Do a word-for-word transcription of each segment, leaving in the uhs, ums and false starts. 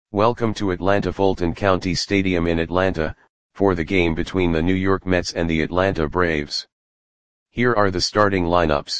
Welcome to Atlanta Fulton County Stadium in Atlanta, for the game between the New York Mets and the Atlanta Braves. Here are the starting lineups.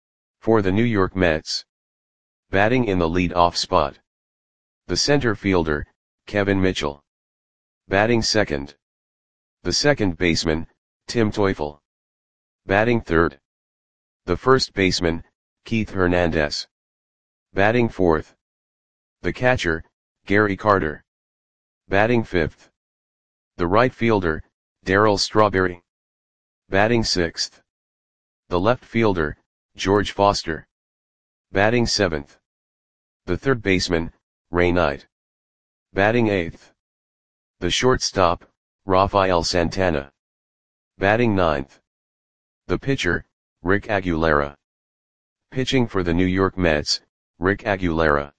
For the New York Mets. Batting in the lead-off spot. The center fielder, Kevin Mitchell. Batting second. The second baseman, Tim Teufel. Batting third. The first baseman, Keith Hernandez. Batting fourth. The catcher, Gary Carter. Batting fifth. The right fielder, Darryl Strawberry. Batting sixth. The left fielder, George Foster. Batting seventh. The third baseman, Ray Knight. Batting eighth. The shortstop, Rafael Santana. Batting ninth. The pitcher, Rick Aguilera. Pitching for the New York Mets, Rick Aguilera.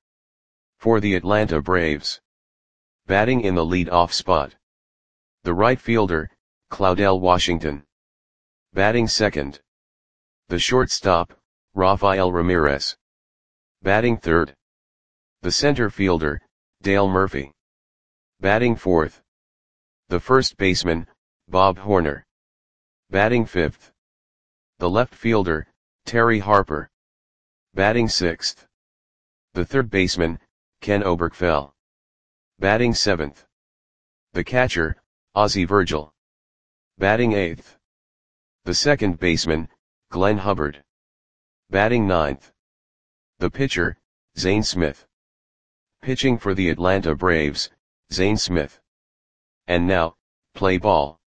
For the Atlanta Braves. Batting in the lead-off spot. The right fielder, Claudell Washington. Batting second. The shortstop, Rafael Ramirez. Batting third. The center fielder, Dale Murphy. Batting fourth. The first baseman, Bob Horner. Batting fifth. The left fielder, Terry Harper. Batting sixth. The third baseman, Ken Oberkfell. Batting seventh. The catcher, Ozzie Virgil. Batting eighth. The second baseman, Glenn Hubbard. Batting ninth. The pitcher, Zane Smith. Pitching for the Atlanta Braves, Zane Smith. And now, play ball.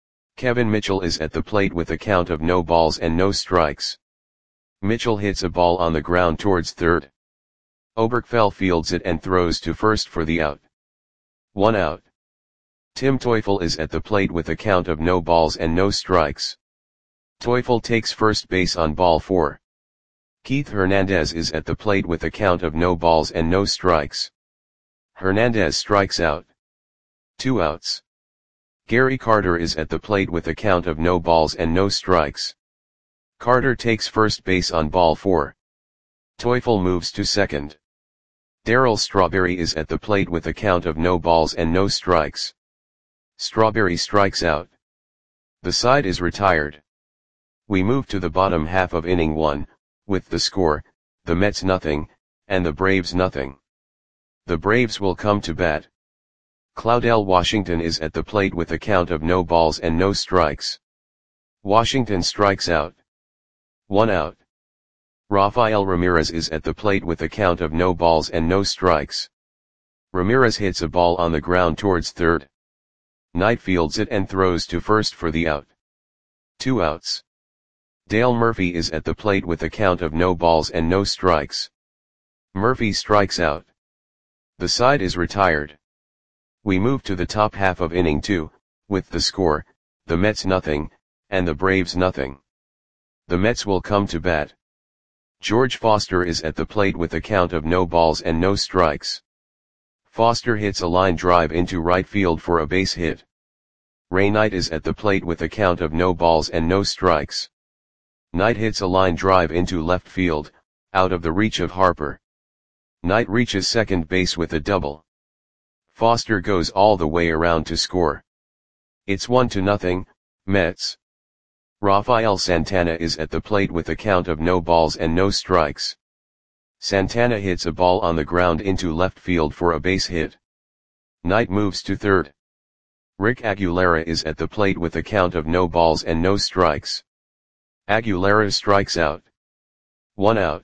Kevin Mitchell is at the plate with a count of no balls and no strikes. Mitchell hits a ball on the ground towards third. Oberkfell fields it and throws to first for the out. One out. Tim Teufel is at the plate with a count of no balls and no strikes. Teufel takes first base on ball four. Keith Hernandez is at the plate with a count of no balls and no strikes. Hernandez strikes out. Two outs. Gary Carter is at the plate with a count of no balls and no strikes. Carter takes first base on ball four. Teufel moves to second. Darryl Strawberry is at the plate with a count of no balls and no strikes. Strawberry strikes out. The side is retired. We move to the bottom half of inning one, with the score, the Mets nothing, and the Braves nothing. The Braves will come to bat. Claudell Washington is at the plate with a count of no balls and no strikes. Washington strikes out. One out. Rafael Ramirez is at the plate with a count of no balls and no strikes. Ramirez hits a ball on the ground towards third. Knight fields it and throws to first for the out. Two outs. Dale Murphy is at the plate with a count of no balls and no strikes. Murphy strikes out. The side is retired. We move to the top half of inning two, with the score, the Mets nothing, and the Braves nothing. The Mets will come to bat. George Foster is at the plate with a count of no balls and no strikes. Foster hits a line drive into right field for a base hit. Ray Knight is at the plate with a count of no balls and no strikes. Knight hits a line drive into left field, out of the reach of Harper. Knight reaches second base with a double. Foster goes all the way around to score. It's one to nothing, Mets. Rafael Santana is at the plate with a count of no balls and no strikes. Santana hits a ball on the ground into left field for a base hit. Knight moves to third. Rick Aguilera is at the plate with a count of no balls and no strikes. Aguilera strikes out. One out.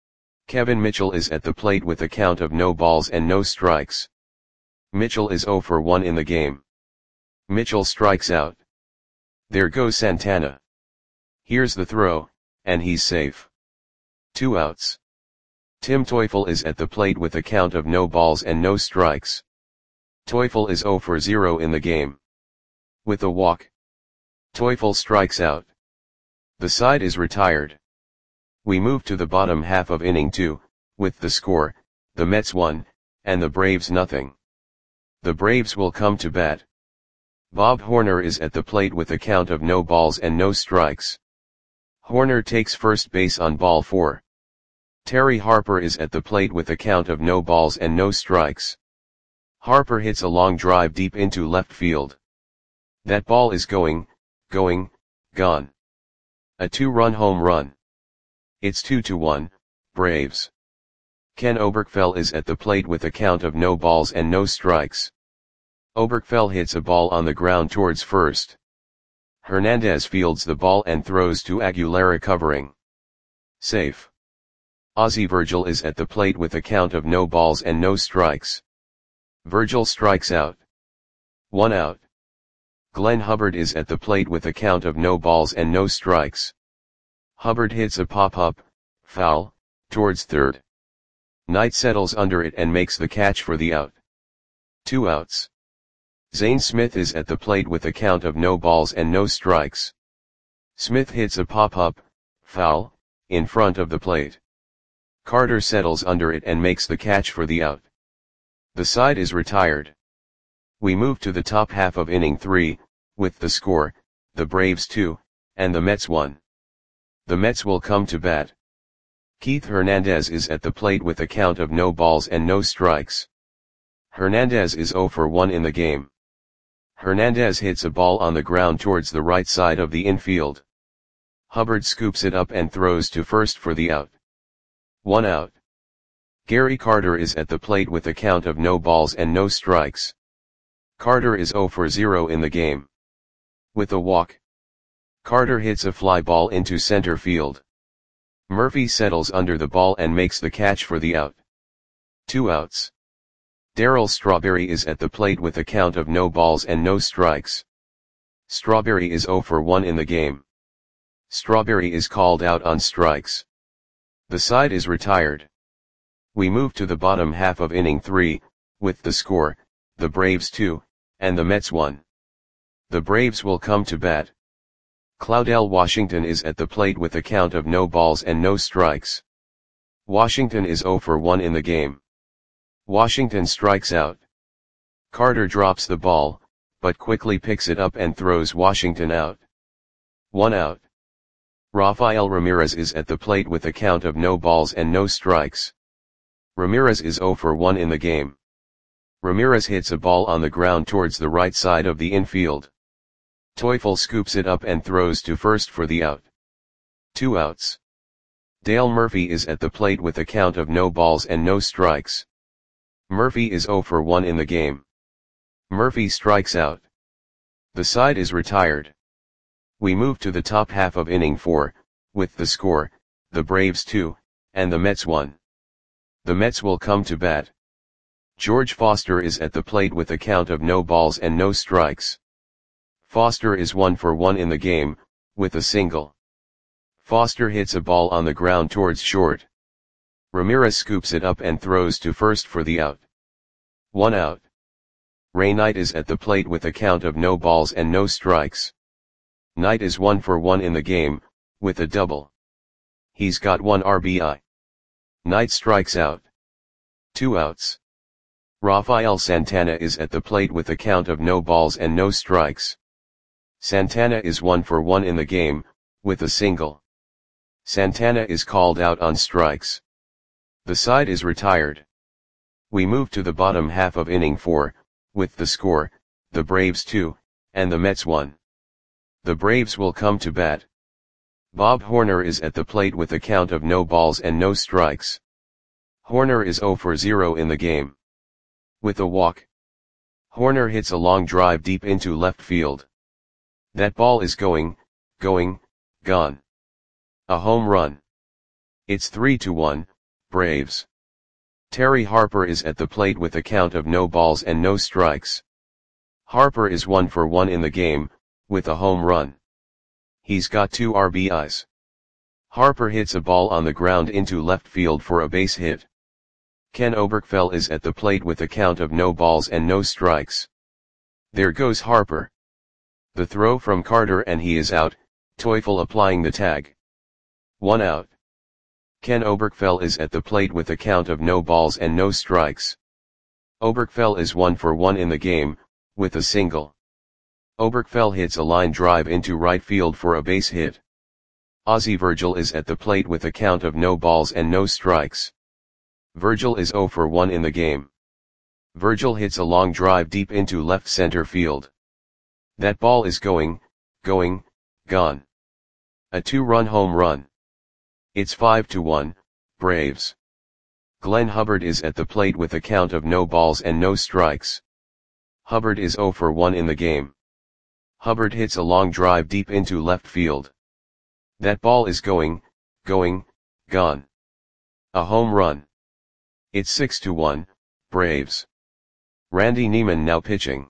Kevin Mitchell is at the plate with a count of no balls and no strikes. Mitchell is zero for one in the game. Mitchell strikes out. There goes Santana. Here's the throw, and he's safe. Two outs. Tim Teufel is at the plate with a count of no balls and no strikes. Teufel is zero for zero in the game. With a walk. Teufel strikes out. The side is retired. We move to the bottom half of inning two, with the score, the Mets one, and the Braves nothing. The Braves will come to bat. Bob Horner is at the plate with a count of no balls and no strikes. Horner takes first base on ball four. Terry Harper is at the plate with a count of no balls and no strikes. Harper hits a long drive deep into left field. That ball is going, going, gone. A two-run home run. It's two to one, Braves. Ken Oberkfell is at the plate with a count of no balls and no strikes. Oberkfell hits a ball on the ground towards first. Hernandez fields the ball and throws to Aguilera covering. Safe. Ozzie Virgil is at the plate with a count of no balls and no strikes. Virgil strikes out. One out. Glenn Hubbard is at the plate with a count of no balls and no strikes. Hubbard hits a pop-up, foul, towards third. Knight settles under it and makes the catch for the out. Two outs. Zane Smith is at the plate with a count of no balls and no strikes. Smith hits a pop-up, foul, in front of the plate. Carter settles under it and makes the catch for the out. The side is retired. We move to the top half of inning three, with the score, the Braves two, and the Mets one. The Mets will come to bat. Keith Hernandez is at the plate with a count of no balls and no strikes. Hernandez is zero for one in the game. Hernandez hits a ball on the ground towards the right side of the infield. Hubbard scoops it up and throws to first for the out. One out. Gary Carter is at the plate with a count of no balls and no strikes. Carter is zero for zero in the game. With a walk. Carter hits a fly ball into center field. Murphy settles under the ball and makes the catch for the out. Two outs. Darryl Strawberry is at the plate with a count of no balls and no strikes. Strawberry is zero for one in the game. Strawberry is called out on strikes. The side is retired. We move to the bottom half of inning three, with the score, the Braves two, and the Mets one. The Braves will come to bat. Claudell Washington is at the plate with a count of no balls and no strikes. Washington is zero for one in the game. Washington strikes out. Carter drops the ball, but quickly picks it up and throws Washington out. One out. Rafael Ramirez is at the plate with a count of no balls and no strikes. Ramirez is zero for one in the game. Ramirez hits a ball on the ground towards the right side of the infield. Teufel scoops it up and throws to first for the out. Two outs. Dale Murphy is at the plate with a count of no balls and no strikes. Murphy is zero for one in the game. Murphy strikes out. The side is retired. We move to the top half of inning four, with the score, the Braves two, and the Mets one. The Mets will come to bat. George Foster is at the plate with a count of no balls and no strikes. Foster is one for one in the game, with a single. Foster hits a ball on the ground towards short. Ramirez scoops it up and throws to first for the out. One out. Ray Knight is at the plate with a count of no balls and no strikes. Knight is one for one in the game, with a double. He's got one R B I. Knight strikes out. Two outs. Rafael Santana is at the plate with a count of no balls and no strikes. Santana is one for one in the game, with a single. Santana is called out on strikes. The side is retired. We move to the bottom half of inning four, with the score, the Braves two, and the Mets one. The Braves will come to bat. Bob Horner is at the plate with a count of no balls and no strikes. Horner is zero for zero in the game. With a walk. Horner hits a long drive deep into left field. That ball is going, going, gone. A home run. It's three to one, Braves. Terry Harper is at the plate with a count of no balls and no strikes. Harper is one for one in the game, with a home run. He's got two R B Is. Harper hits a ball on the ground into left field for a base hit. Ken Oberkfell is at the plate with a count of no balls and no strikes. There goes Harper. The throw from Carter and he is out, Teufel applying the tag. One out. Ken Oberkfell is at the plate with a count of no balls and no strikes. Oberkfell is one for one in the game, with a single. Oberkfell hits a line drive into right field for a base hit. Ozzie Virgil is at the plate with a count of no balls and no strikes. Virgil is zero for one in the game. Virgil hits a long drive deep into left center field. That ball is going, going, gone. A two-run home run. It's five to one, Braves. Glenn Hubbard is at the plate with a count of no balls and no strikes. Hubbard is zero for one in the game. Hubbard hits a long drive deep into left field. That ball is going, going, gone. A home run. It's six to one, Braves. Randy Neiman now pitching.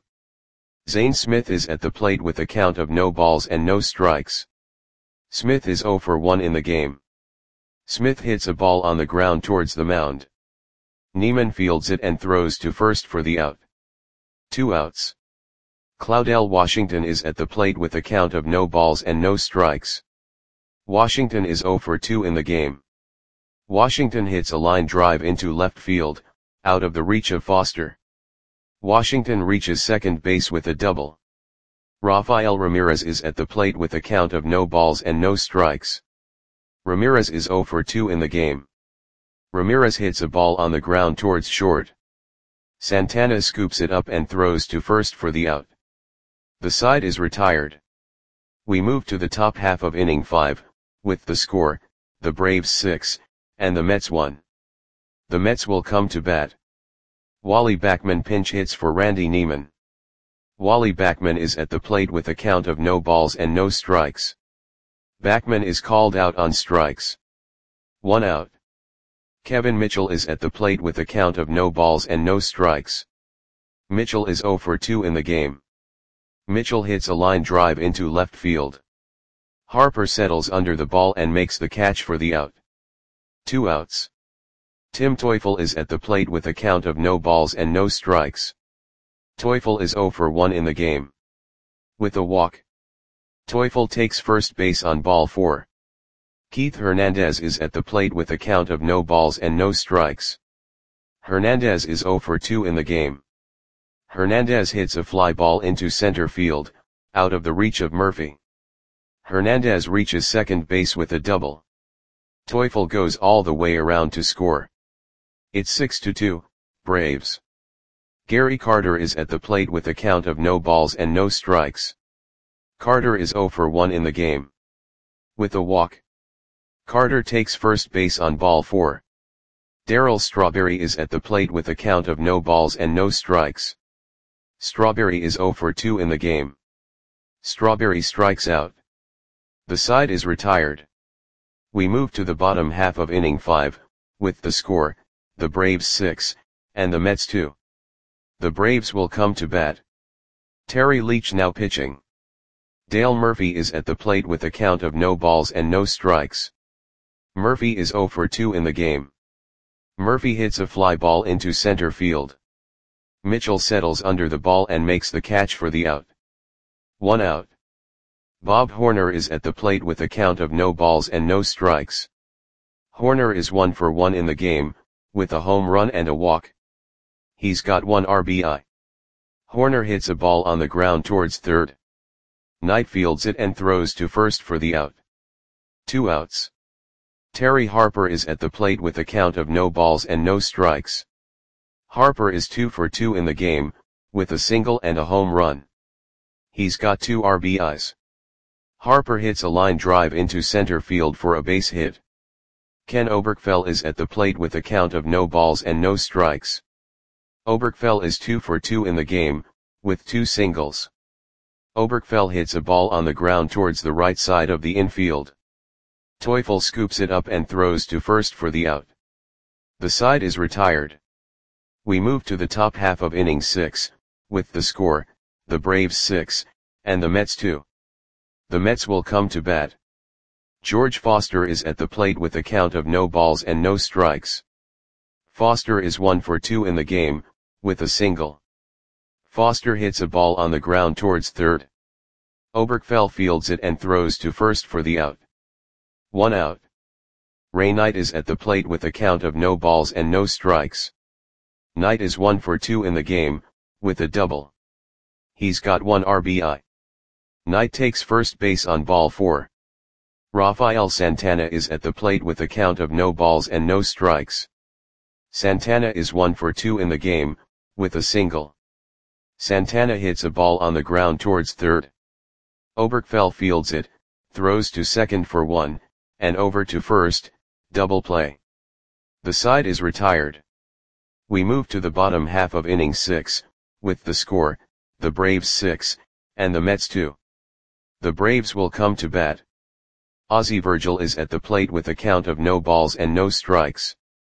Zane Smith is at the plate with a count of no balls and no strikes. Smith is zero for one in the game. Smith hits a ball on the ground towards the mound. Neiman fields it and throws to first for the out. Two outs. Claudell Washington is at the plate with a count of no balls and no strikes. Washington is zero for two in the game. Washington hits a line drive into left field, out of the reach of Foster. Washington reaches second base with a double. Rafael Ramirez is at the plate with a count of no balls and no strikes. Ramirez is zero for two in the game. Ramirez hits a ball on the ground towards short. Santana scoops it up and throws to first for the out. The side is retired. We move to the top half of inning five, with the score, the Braves six, and the Mets one. The Mets will come to bat. Wally Backman pinch hits for Randy Neiman. Wally Backman is at the plate with a count of no balls and no strikes. Backman is called out on strikes. One out. Kevin Mitchell is at the plate with a count of no balls and no strikes. Mitchell is zero for two in the game. Mitchell hits a line drive into left field. Harper settles under the ball and makes the catch for the out. Two outs. Tim Teufel is at the plate with a count of no balls and no strikes. Teufel is zero for one in the game. With a walk. Teufel takes first base on ball four. Keith Hernandez is at the plate with a count of no balls and no strikes. Hernandez is zero for two in the game. Hernandez hits a fly ball into center field, out of the reach of Murphy. Hernandez reaches second base with a double. Teufel goes all the way around to score. It's six to two, Braves. Gary Carter is at the plate with a count of no balls and no strikes. Carter is zero for one in the game. With a walk. Carter takes first base on ball four. Darryl Strawberry is at the plate with a count of no balls and no strikes. Strawberry is zero for two in the game. Strawberry strikes out. The side is retired. We move to the bottom half of inning five, with the score, the Braves six, and the Mets two. The Braves will come to bat. Terry Leach now pitching. Dale Murphy is at the plate with a count of no balls and no strikes. Murphy is zero for two in the game. Murphy hits a fly ball into center field. Mitchell settles under the ball and makes the catch for the out. One out. Bob Horner is at the plate with a count of no balls and no strikes. Horner is one for one in the game, with a home run and a walk. He's got one R B I. Horner hits a ball on the ground towards third. Knight fields it and throws to first for the out. Two outs. Terry Harper is at the plate with a count of no balls and no strikes. Harper is two for two in the game, with a single and a home run. He's got two R B Is. Harper hits a line drive into center field for a base hit. Ken Oberkfell is at the plate with a count of no balls and no strikes. Oberkfell is two for two in the game, with two singles. Oberkfell hits a ball on the ground towards the right side of the infield. Teufel scoops it up and throws to first for the out. The side is retired. We move to the top half of inning six, with the score, the Braves six, and the Mets two. The Mets will come to bat. George Foster is at the plate with a count of no balls and no strikes. Foster is one for two in the game, with a single. Foster hits a ball on the ground towards third. Oberkfell fields it and throws to first for the out. One out. Ray Knight is at the plate with a count of no balls and no strikes. Knight is one for two in the game, with a double. He's got one R B I. Knight takes first base on ball four. Rafael Santana is at the plate with a count of no balls and no strikes. Santana is one for two in the game, with a single. Santana hits a ball on the ground towards third. Oberkfell fields it, throws to second for one, and over to first, double play. The side is retired. We move to the bottom half of inning six, with the score, the Braves six, and the Mets two. The Braves will come to bat. Ozzie Virgil is at the plate with a count of no balls and no strikes.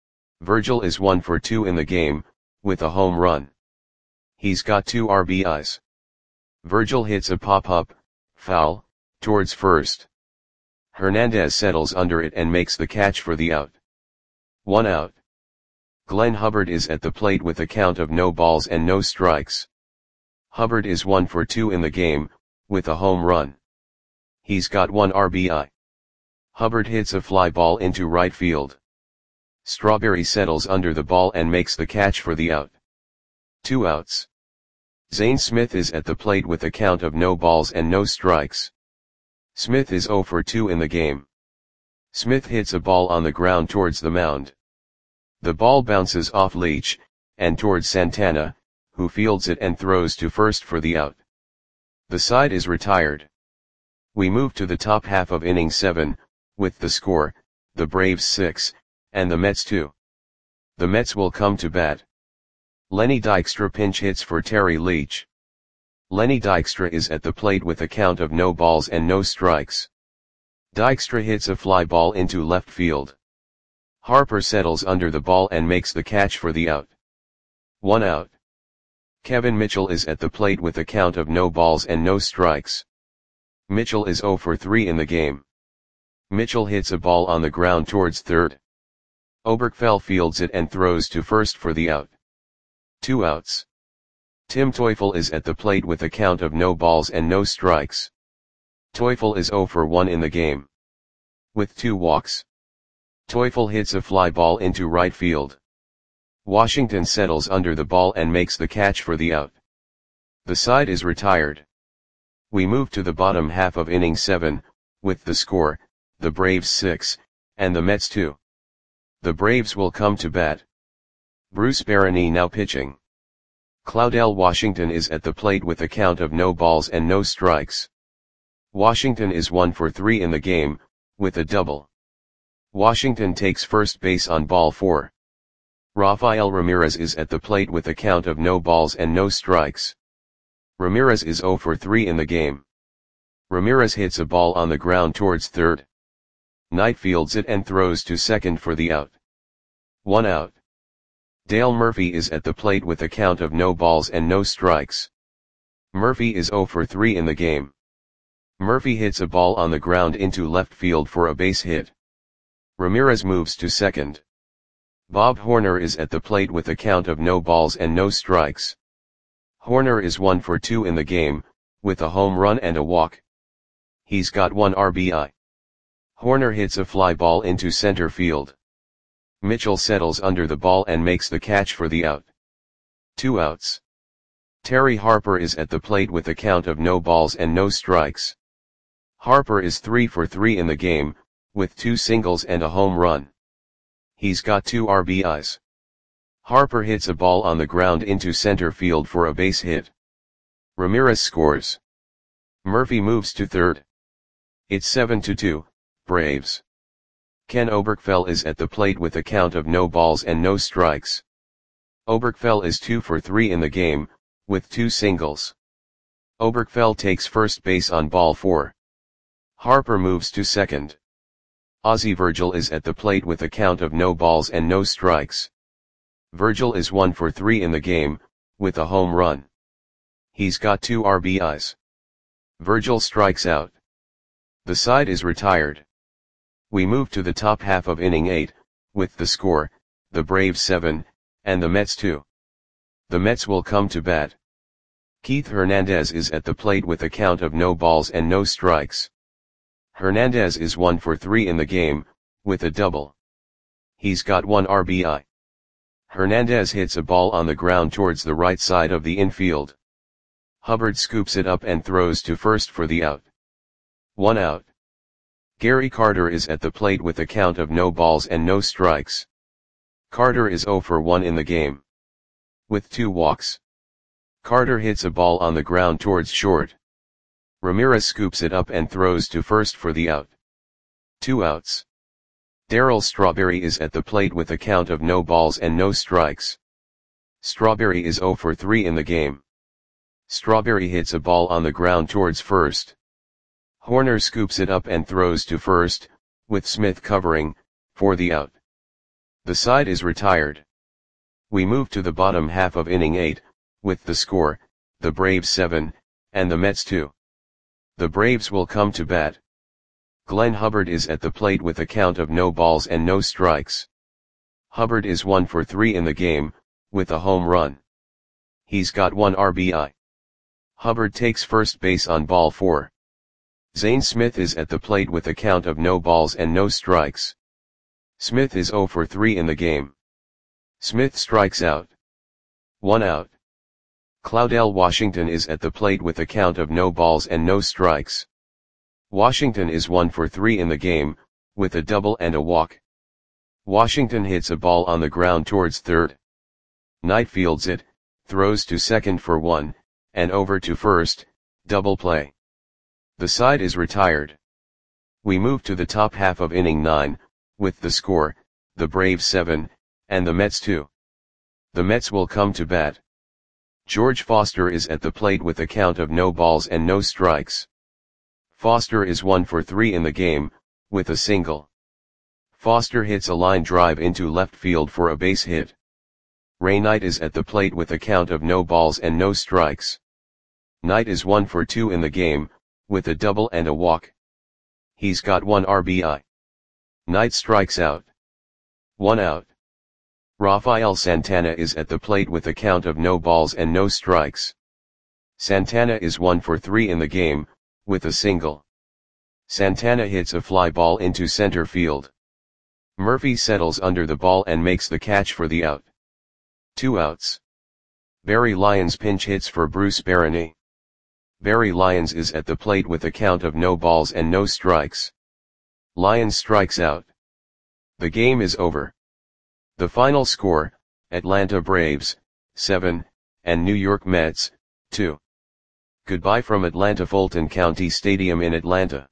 Virgil is one for two in the game, with a home run. He's got two R B Is. Virgil hits a pop-up, foul, towards first. Hernandez settles under it and makes the catch for the out. One out. Glenn Hubbard is at the plate with a count of no balls and no strikes. Hubbard is one for two in the game, with a home run. He's got one R B I. Hubbard hits a fly ball into right field. Strawberry settles under the ball and makes the catch for the out. Two outs. Zane Smith is at the plate with a count of no balls and no strikes. Smith is zero for two in the game. Smith hits a ball on the ground towards the mound. The ball bounces off Leach, and towards Santana, who fields it and throws to first for the out. The side is retired. We move to the top half of inning seven, with the score, the Braves six, and the Mets two. The Mets will come to bat. Lenny Dykstra pinch hits for Terry Leach. Lenny Dykstra is at the plate with a count of no balls and no strikes. Dykstra hits a fly ball into left field. Harper settles under the ball and makes the catch for the out. One out. Kevin Mitchell is at the plate with a count of no balls and no strikes. Mitchell is zero for three in the game. Mitchell hits a ball on the ground towards third. Oberkfell fields it and throws to first for the out. Two outs. Tim Teufel is at the plate with a count of no balls and no strikes. Teufel is zero for one in the game. With two walks. Teufel hits a fly ball into right field. Washington settles under the ball and makes the catch for the out. The side is retired. We move to the bottom half of inning seven, with the score, the Braves six, and the Mets two. The Braves will come to bat. Bruce Barany now pitching. Claudell Washington is at the plate with a count of no balls and no strikes. Washington is one for three in the game, with a double. Washington takes first base on ball four. Rafael Ramirez is at the plate with a count of no balls and no strikes. Ramirez is zero for three in the game. Ramirez hits a ball on the ground towards third. Knight fields it and throws to second for the out. One out. Dale Murphy is at the plate with a count of no balls and no strikes. Murphy is zero for three in the game. Murphy hits a ball on the ground into left field for a base hit. Ramirez moves to second. Bob Horner is at the plate with a count of no balls and no strikes. Horner is one for two in the game, with a home run and a walk. He's got one R B I. Horner hits a fly ball into center field. Mitchell settles under the ball and makes the catch for the out. Two outs. Terry Harper is at the plate with a count of no balls and no strikes. Harper is three for three in the game, with two singles and a home run. He's got two R B Is. Harper hits a ball on the ground into center field for a base hit. Ramirez scores. Murphy moves to third. It's seven to two, Braves. Ken Oberkfell is at the plate with a count of no balls and no strikes. Oberkfell is two for three in the game, with two singles. Oberkfell takes first base on ball four. Harper moves to second. Ozzie Virgil is at the plate with a count of no balls and no strikes. Virgil is one for three in the game, with a home run. He's got two R B Is. Virgil strikes out. The side is retired. We move to the top half of inning eight, with the score, the Braves seven, and the Mets two. The Mets will come to bat. Keith Hernandez is at the plate with a count of no balls and no strikes. Hernandez is one for three in the game, with a double. He's got one R B I. Hernandez hits a ball on the ground towards the right side of the infield. Hubbard scoops it up and throws to first for the out. One out. Gary Carter is at the plate with a count of no balls and no strikes. Carter is zero for one in the game. with two walks. Carter hits a ball on the ground towards short. Ramirez scoops it up and throws to first for the out. Two outs. Darryl Strawberry is at the plate with a count of no balls and no strikes. Strawberry is oh for three in the game. Strawberry hits a ball on the ground towards first. Horner scoops it up and throws to first, with Smith covering, for the out. The side is retired. We move to the bottom half of inning eight, with the score, the Braves seven, and the Mets two. The Braves will come to bat. Glenn Hubbard is at the plate with a count of no balls and no strikes. Hubbard is one for three in the game, with a home run. He's got one R B I. Hubbard takes first base on ball four. Zane Smith is at the plate with a count of no balls and no strikes. Smith is oh for three in the game. Smith strikes out. One out. Claudell Washington is at the plate with a count of no balls and no strikes. Washington is one for three in the game, with a double and a walk. Washington hits a ball on the ground towards third. Knight fields it, throws to second for one, and over to first, double play. The side is retired. We move to the top half of inning nine, with the score, the Braves seven, and the Mets two. The Mets will come to bat. George Foster is at the plate with a count of no balls and no strikes. Foster is one for three in the game, with a single. Foster hits a line drive into left field for a base hit. Ray Knight is at the plate with a count of no balls and no strikes. Knight is one for two in the game, with a double and a walk. He's got one R B I. Knight strikes out. One out. Rafael Santana is at the plate with a count of no balls and no strikes. Santana is one for three in the game, with a single. Santana hits a fly ball into center field. Murphy settles under the ball and makes the catch for the out. Two outs. Barry Lyons pinch hits for Bruce Barany. Barry Lyons is at the plate with a count of no balls and no strikes. Lyons strikes out. The game is over. The final score, Atlanta Braves, seven, and New York Mets, two. Goodbye from Atlanta Fulton County Stadium in Atlanta.